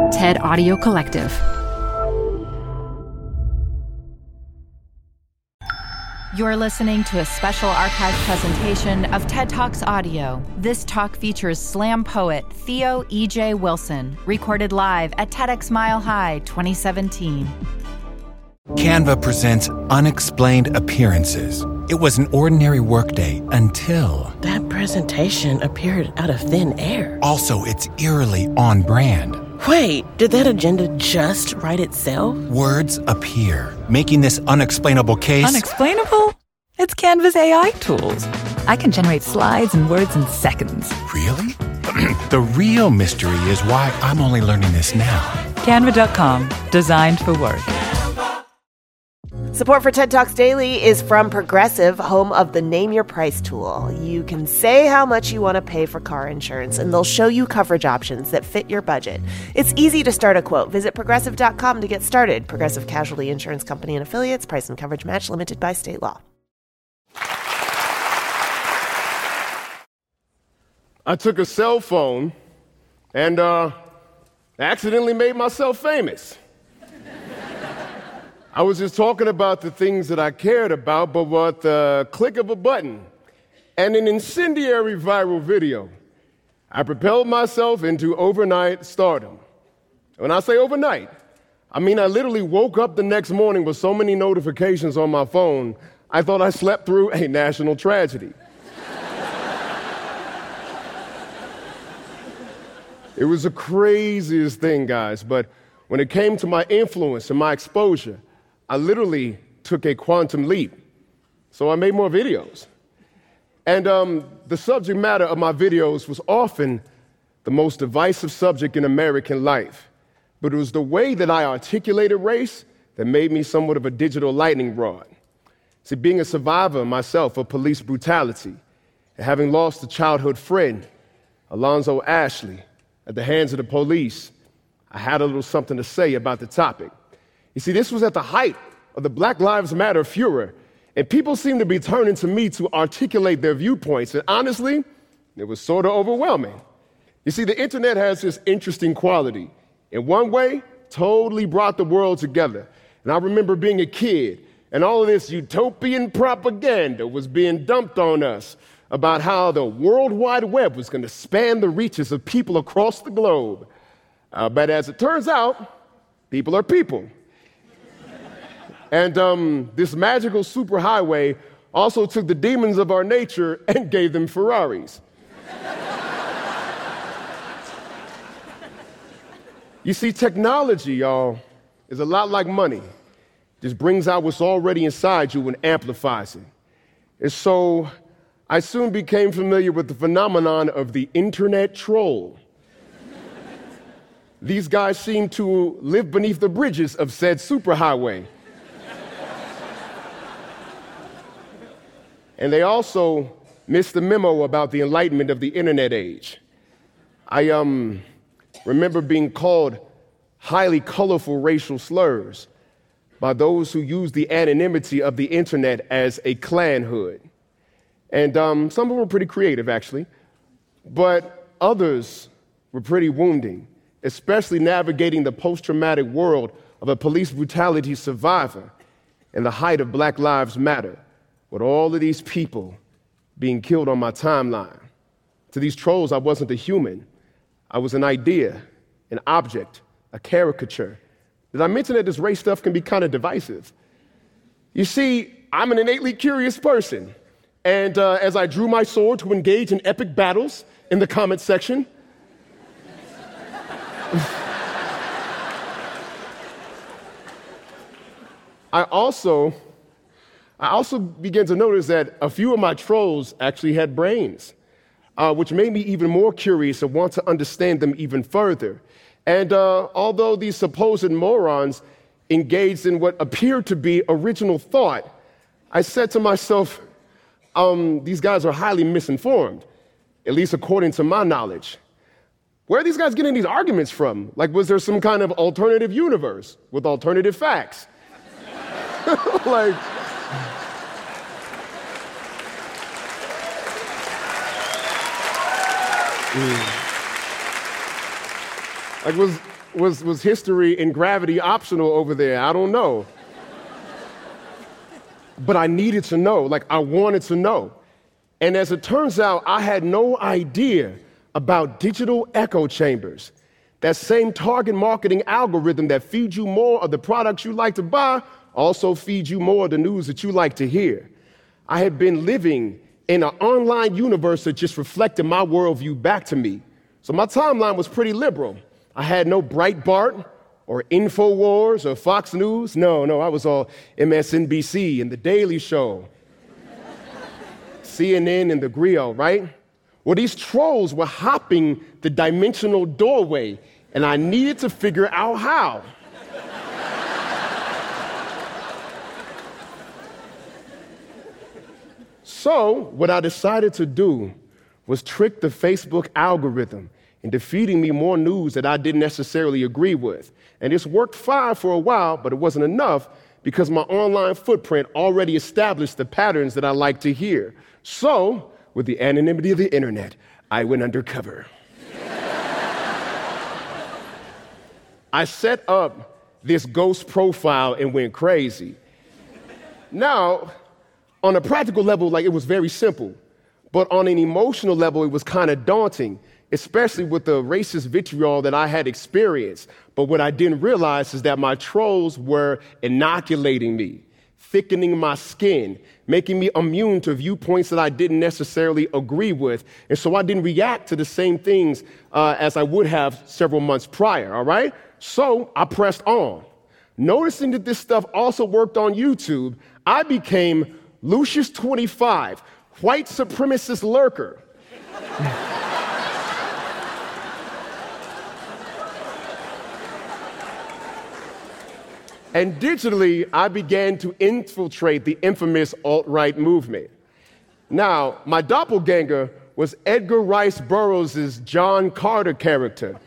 TED Audio Collective. You're listening to a special archive presentation of TED Talks Audio. This talk features slam poet Theo E.J. Wilson, recorded live at TEDx Mile High 2017. Canva presents Unexplained Appearances. It was an ordinary workday until... that presentation appeared out of thin air. Also, it's eerily on brand. Wait, did that agenda just write itself? Words appear, making this unexplainable case... Unexplainable? It's Canva's AI tools. I can generate slides and words in seconds. Really? The real mystery is why I'm only learning this now. Canva.com, designed for work. Support for TED Talks Daily is from Progressive, home of the Name Your Price tool. You can say how much you want to pay for car insurance, and they'll show you coverage options that fit your budget. It's easy to start a quote. Visit Progressive.com to get started. Progressive Casualty Insurance Company and Affiliates. Price and coverage match limited by state law. I took a cell phone and accidentally made myself famous. I was just talking about the things that I cared about, but with the click of a button and an incendiary viral video, I propelled myself into overnight stardom. When I say overnight, I mean I literally woke up the next morning with so many notifications on my phone, I thought I slept through a national tragedy. It was the craziest thing, guys, but when it came to my influence and my exposure, I literally took a quantum leap. So I made more videos. And the subject matter of my videos was often the most divisive subject in American life. But it was the way that I articulated race that made me somewhat of a digital lightning rod. See, being a survivor myself of police brutality and having lost a childhood friend, Alonzo Ashley, at the hands of the police, I had a little something to say about the topic. You see, this was at the height of the Black Lives Matter furor, and people seemed to be turning to me to articulate their viewpoints, and honestly, it was sort of overwhelming. You see, the internet has this interesting quality. In one way, totally brought the world together. And I remember being a kid, and all of this utopian propaganda was being dumped on us about how the World Wide Web was going to span the reaches of people across the globe. But as it turns out, people are people. And this magical superhighway also took the demons of our nature and gave them Ferraris. You see, technology, y'all, is a lot like money. It just brings out what's already inside you and amplifies it. And so I soon became familiar with the phenomenon of the internet troll. These guys seem to live beneath the bridges of said superhighway. And they also missed the memo about the enlightenment of the internet age. I remember being called highly colorful racial slurs by those who use the anonymity of the internet as a clan hood. And some of them were pretty creative, actually, but others were pretty wounding, especially navigating the post-traumatic world of a police brutality survivor in the height of Black Lives Matter, with all of these people being killed on my timeline. To these trolls, I wasn't a human. I was an idea, an object, a caricature. Did I mention that this race stuff can be kind of divisive? You see, I'm an innately curious person. And as I drew my sword to engage in epic battles in the comment section, I also began to notice that a few of my trolls actually had brains, which made me even more curious and want to understand them even further. And although these supposed morons engaged in what appeared to be original thought, I said to myself, these guys are highly misinformed, at least according to my knowledge. Where are these guys getting these arguments from? Like, was there some kind of alternative universe with alternative facts? Like, Was history and gravity optional over there? I don't know. But I needed to know, like I wanted to know. And as it turns out, I had no idea about digital echo chambers. That same target marketing algorithm that feeds you more of the products you like to buy also feeds you more of the news that you like to hear. I had been living in an online universe that just reflected my worldview back to me. So my timeline was pretty liberal. I had no Breitbart or InfoWars or Fox News. No, I was all MSNBC and The Daily Show, CNN and The Griot, right? Well, these trolls were hopping the dimensional doorway, and I needed to figure out how. So what I decided to do was trick the Facebook algorithm into feeding me more news that I didn't necessarily agree with. And this worked fine for a while, but it wasn't enough because my online footprint already established the patterns that I like to hear. So, with the anonymity of the internet, I went undercover. I set up this ghost profile and went crazy. Now, on a practical level, like it was very simple, but on an emotional level, it was kind of daunting, especially with the racist vitriol that I had experienced. But what I didn't realize is that my trolls were inoculating me, thickening my skin, making me immune to viewpoints that I didn't necessarily agree with. And so I didn't react to the same things as I would have several months prior, all right? So I pressed on. Noticing that this stuff also worked on YouTube, I became Lucius25, white supremacist lurker. And digitally, I began to infiltrate the infamous alt-right movement. Now, my doppelganger was Edgar Rice Burroughs' John Carter character,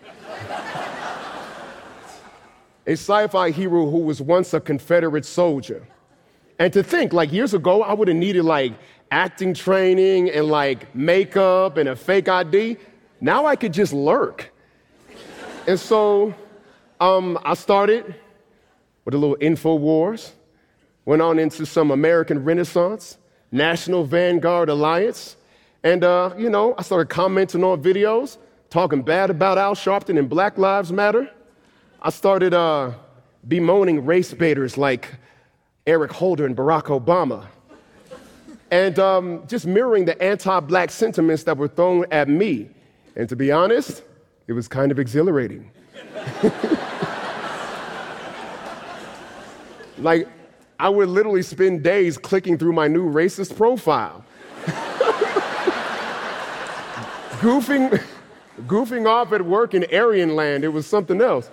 a sci-fi hero who was once a Confederate soldier. And to think, like years ago, I would have needed like acting training and like makeup and a fake ID. Now I could just lurk. And so I started with a little InfoWars, went on into some American Renaissance, National Vanguard Alliance, and I started commenting on videos, talking bad about Al Sharpton and Black Lives Matter. I started bemoaning race baiters like Eric Holder and Barack Obama, and just mirroring the anti-black sentiments that were thrown at me. And to be honest, it was kind of exhilarating. Like, I would literally spend days clicking through my new racist profile, goofing off at work in Aryan land. It was something else.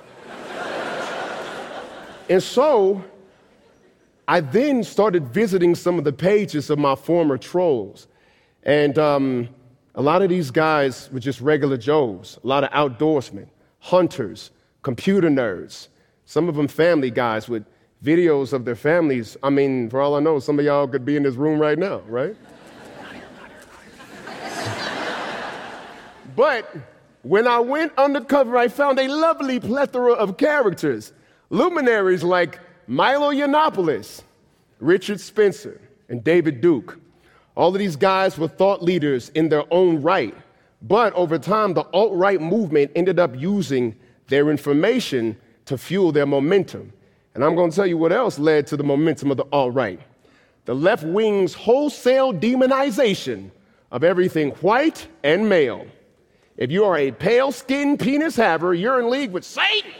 And so I then started visiting some of the pages of my former trolls. And a lot of these guys were just regular Joes, a lot of outdoorsmen, hunters, computer nerds, some of them family guys with videos of their families. I mean, for all I know, some of y'all could be in this room right now, right? But when I went undercover, I found a lovely plethora of characters, luminaries like Milo Yiannopoulos, Richard Spencer, and David Duke. All of these guys were thought leaders in their own right, but over time, the alt-right movement ended up using their information to fuel their momentum. And I'm going to tell you what else led to the momentum of the alt-right. The left wing's wholesale demonization of everything white and male. If you are a pale-skinned penis haver, you're in league with Satan.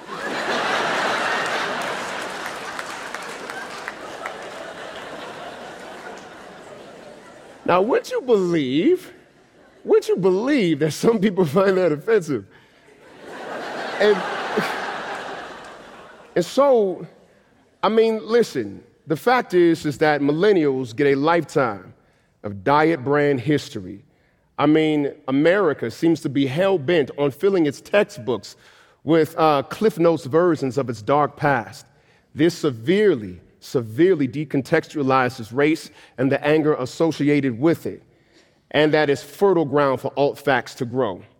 Now, would you believe that some people find that offensive? And so, I mean, listen, the fact is that millennials get a lifetime of diet brand history. I mean, America seems to be hell-bent on filling its textbooks with Cliff Notes versions of its dark past. This severely decontextualizes race and the anger associated with it, and that is fertile ground for alt-facts to grow.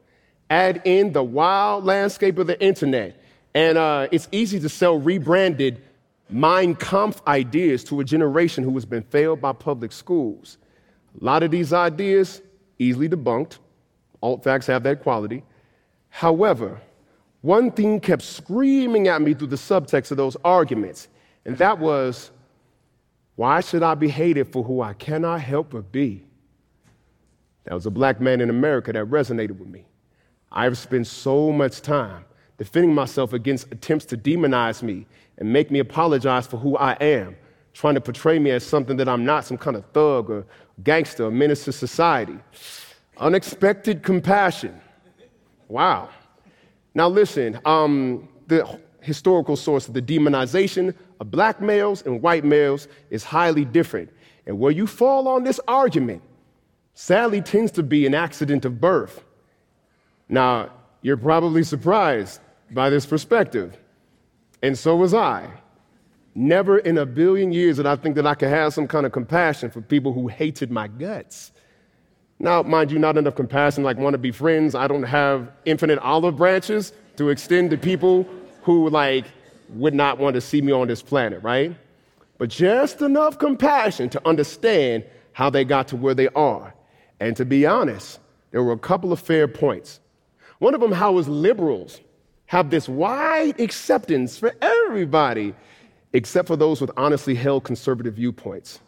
Add in the wild landscape of the internet, and it's easy to sell rebranded Mein Kampf ideas to a generation who has been failed by public schools. A lot of these ideas, easily debunked. Alt facts have that quality. However, one thing kept screaming at me through the subtext of those arguments, and that was, why should I be hated for who I cannot help but be? That was a black man in America that resonated with me. I've spent so much time defending myself against attempts to demonize me and make me apologize for who I am, trying to portray me as something that I'm not, some kind of thug or gangster or menace to society. Unexpected compassion. Wow. Now listen, the historical source of the demonization of black males and white males is highly different. And where you fall on this argument, sadly tends to be an accident of birth. Now, you're probably surprised by this perspective, and so was I. Never in a billion years did I think that I could have some kind of compassion for people who hated my guts. Now, mind you, not enough compassion like want to be friends. I don't have infinite olive branches to extend to people who would not want to see me on this planet, right? But just enough compassion to understand how they got to where they are. And to be honest, there were a couple of fair points. One of them, how as liberals have this wide acceptance for everybody, except for those with honestly held conservative viewpoints.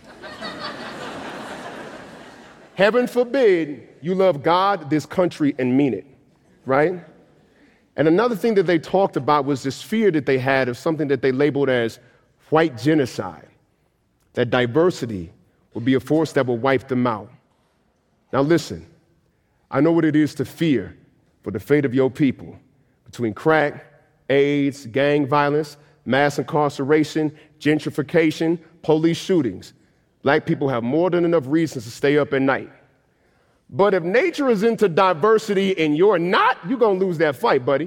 Heaven forbid you love God, this country, and mean it, right? And another thing that they talked about was this fear that they had of something that they labeled as white genocide, that diversity would be a force that will wipe them out. Now listen, I know what it is to fear for the fate of your people. Between crack, AIDS, gang violence, mass incarceration, gentrification, police shootings, black people have more than enough reasons to stay up at night. But if nature is into diversity and you're not, you're going to lose that fight, buddy.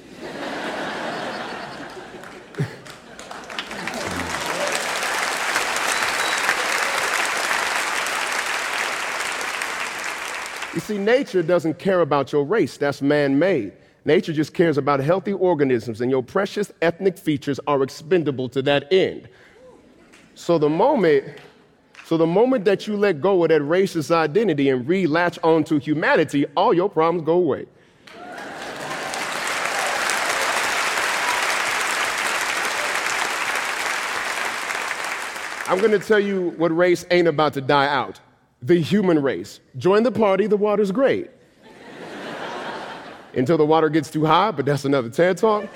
You see, nature doesn't care about your race. That's man-made. Nature just cares about healthy organisms, and your precious ethnic features are expendable to that end. So the moment that you let go of that racist identity and re-latch onto humanity, all your problems go away. I'm going to tell you what race ain't about to die out. The human race. Join the party, the water's great. Until the water gets too high, but that's another TED Talk.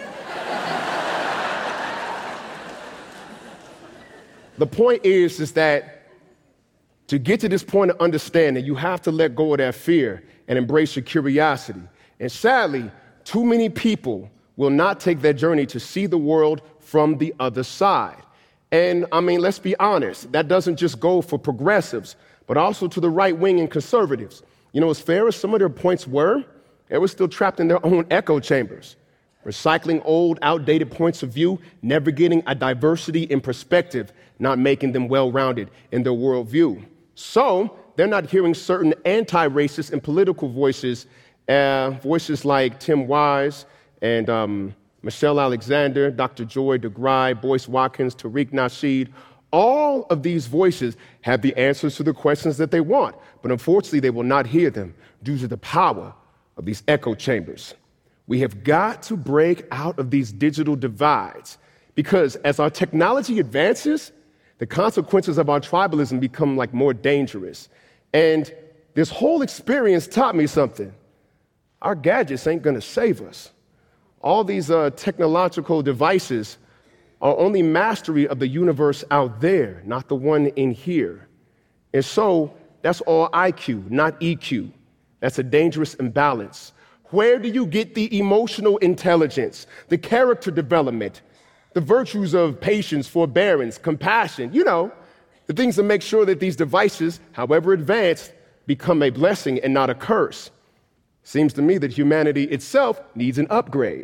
The point is that to get to this point of understanding, you have to let go of that fear and embrace your curiosity. And sadly, too many people will not take that journey to see the world from the other side. And I mean, let's be honest, that doesn't just go for progressives, but also to the right wing and conservatives. You know, as fair as some of their points were, they were still trapped in their own echo chambers, recycling old, outdated points of view, never getting a diversity in perspective, not making them well-rounded in their worldview. So they're not hearing certain anti-racist and political voices, voices like Tim Wise and Michelle Alexander, Dr. Joy DeGruy, Boyce Watkins, Tariq Nasheed. All of these voices have the answers to the questions that they want, but unfortunately they will not hear them due to the power of these echo chambers. We have got to break out of these digital divides because as our technology advances, the consequences of our tribalism become more dangerous. And this whole experience taught me something. Our gadgets ain't gonna save us. All these technological devices are only mastery of the universe out there, not the one in here. And so that's all IQ, not EQ. That's a dangerous imbalance. Where do you get the emotional intelligence, the character development, the virtues of patience, forbearance, compassion, the things that make sure that these devices, however advanced, become a blessing and not a curse? Seems to me that humanity itself needs an upgrade.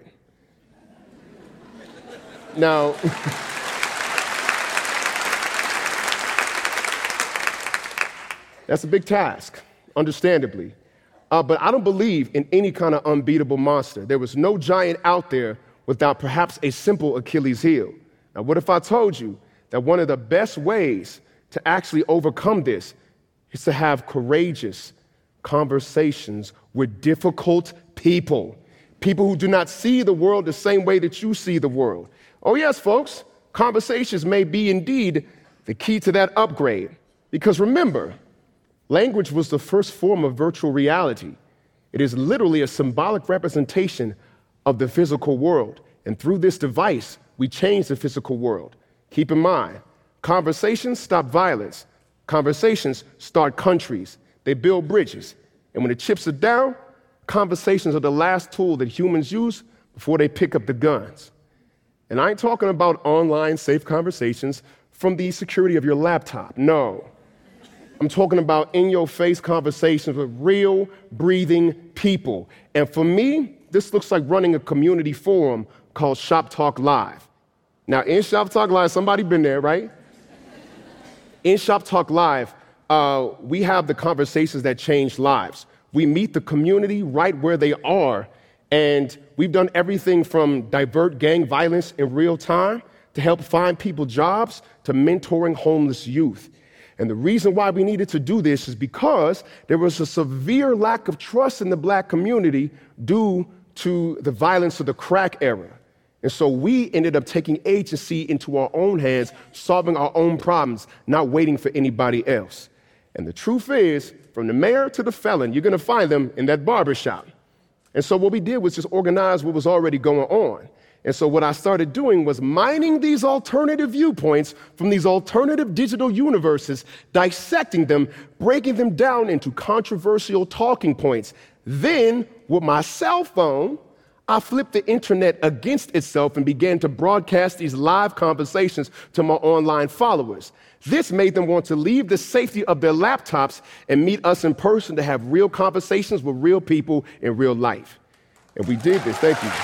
Now, that's a big task, understandably. But I don't believe in any kind of unbeatable monster. There was no giant out there without perhaps a simple Achilles heel. Now, what if I told you that one of the best ways to actually overcome this is to have courageous conversations with difficult people, people who do not see the world the same way that you see the world. Oh, yes, folks, conversations may be indeed the key to that upgrade. Because remember, language was the first form of virtual reality. It is literally a symbolic representation of the physical world. And through this device, we change the physical world. Keep in mind, conversations stop violence. Conversations start countries. They build bridges. And when the chips are down, conversations are the last tool that humans use before they pick up the guns. And I ain't talking about online safe conversations from the security of your laptop. No. I'm talking about in-your-face conversations with real, breathing people. And for me, this looks like running a community forum called Shop Talk Live. Now, in Shop Talk Live, somebody been there, right? In Shop Talk Live, we have the conversations that change lives. We meet the community right where they are, and we've done everything from divert gang violence in real time to help find people jobs to mentoring homeless youth. And the reason why we needed to do this is because there was a severe lack of trust in the black community due to the violence of the crack era. And so we ended up taking agency into our own hands, solving our own problems, not waiting for anybody else. And the truth is, from the mayor to the felon, you're going to find them in that barbershop. And so what we did was just organize what was already going on. And so what I started doing was mining these alternative viewpoints from these alternative digital universes, dissecting them, breaking them down into controversial talking points. Then, with my cell phone, I flipped the internet against itself and began to broadcast these live conversations to my online followers. This made them want to leave the safety of their laptops and meet us in person to have real conversations with real people in real life. And we did this. Thank you.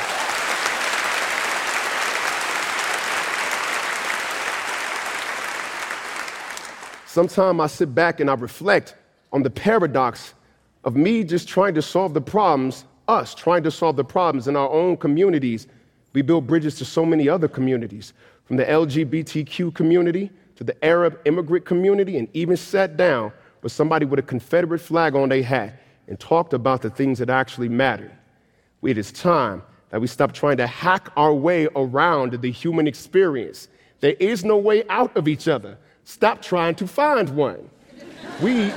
Sometimes I sit back and I reflect on the paradox of me just trying to solve the problems, us trying to solve the problems in our own communities. We build bridges to so many other communities, from the LGBTQ community to the Arab immigrant community, and even sat down with somebody with a Confederate flag on their hat and talked about the things that actually mattered. It is time that we stop trying to hack our way around the human experience. There is no way out of each other. Stop trying to find one. We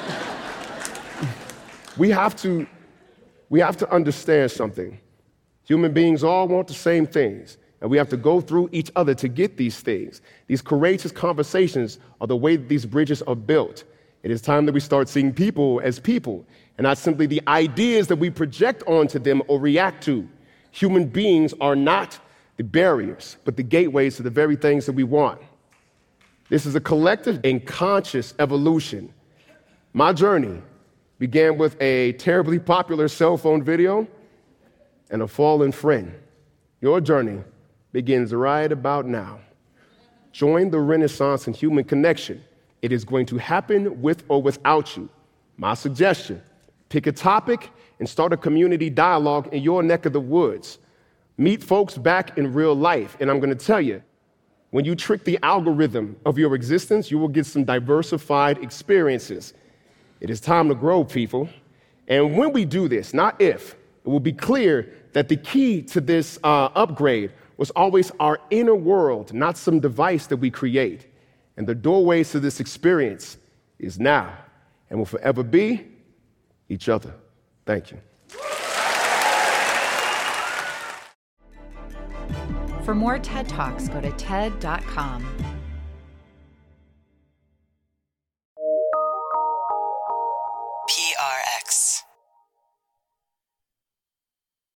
have to understand something. Human beings all want the same things, and we have to go through each other to get these things. These courageous conversations are the way that these bridges are built. It is time that we start seeing people as people, and not simply the ideas that we project onto them or react to. Human beings are not the barriers, but the gateways to the very things that we want. This is a collective and conscious evolution. My journey began with a terribly popular cell phone video and a fallen friend. Your journey begins right about now. Join the Renaissance in human connection. It is going to happen with or without you. My suggestion, pick a topic and start a community dialogue in your neck of the woods. Meet folks back in real life, and I'm going to tell you, when you trick the algorithm of your existence, you will get some diversified experiences. It is time to grow, people. And when we do this, not if, it will be clear that the key to this upgrade was always our inner world, not some device that we create. And the doorways to this experience is now and will forever be each other. Thank you. For more TED Talks, go to TED.com.